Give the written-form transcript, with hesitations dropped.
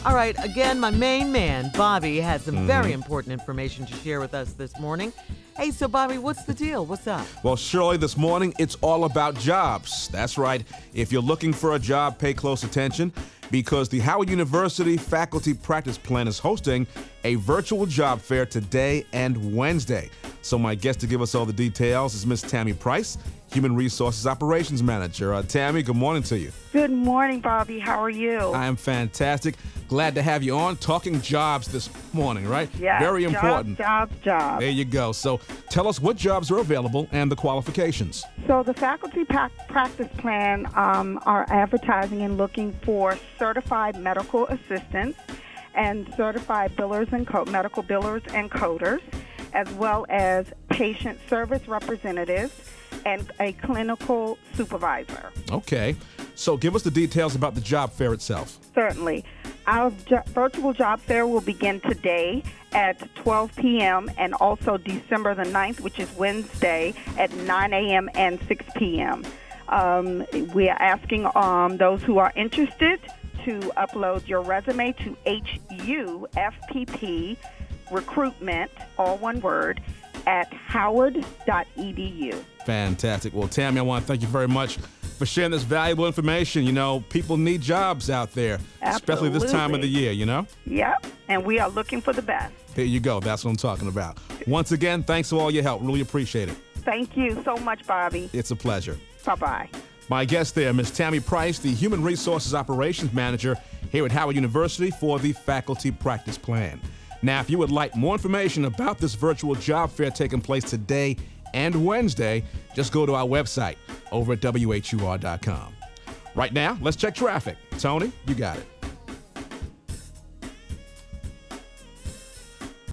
All right, again, my main man, Bobby, has some very important information to share with us this morning. Hey, so Bobby, what's the deal? What's up? Well, Shirley, this morning, it's all about jobs. That's right. If you're looking for a job, pay close attention because the Howard University Faculty Practice Plan is hosting a virtual job fair today and Wednesday. So my guest to give us all the details is Miss Tammy Price, Human Resources Operations Manager. Tammy, good morning to you. Good morning, Bobby. How are you? I am fantastic. Glad to have you on talking jobs this morning, right? Yeah. Very important. Jobs. There you go. So tell us what jobs are available and the qualifications. So the Faculty Practice Plan are advertising and looking for certified medical assistants and certified billers and medical billers and coders, as well as patient service representatives and a clinical supervisor. Okay. So give us the details about the job fair itself. Certainly. Our virtual job fair will begin today at 12 p.m. and also December the 9th, which is Wednesday, at 9 a.m. and 6 p.m. We are asking those who are interested to upload your resume to HUFPP recruitment, all one word, at howard.edu. Fantastic. Well, Tammy, I want to thank you very much for sharing this valuable information. You know, people need jobs out there, especially this time of the year, you know? Yep, and we are looking for the best. There you go. That's what I'm talking about. Once again, thanks for all your help. Really appreciate it. Thank you so much, Bobby. It's a pleasure. Bye-bye. My guest there, Ms. Tammy Price, the Human Resources Operations Manager here at Howard University for the Faculty Practice Plan. Now, if you would like more information about this virtual job fair taking place today and Wednesday, just go to our website over at WHUR.com. Right now, let's check traffic. Tony, you got it.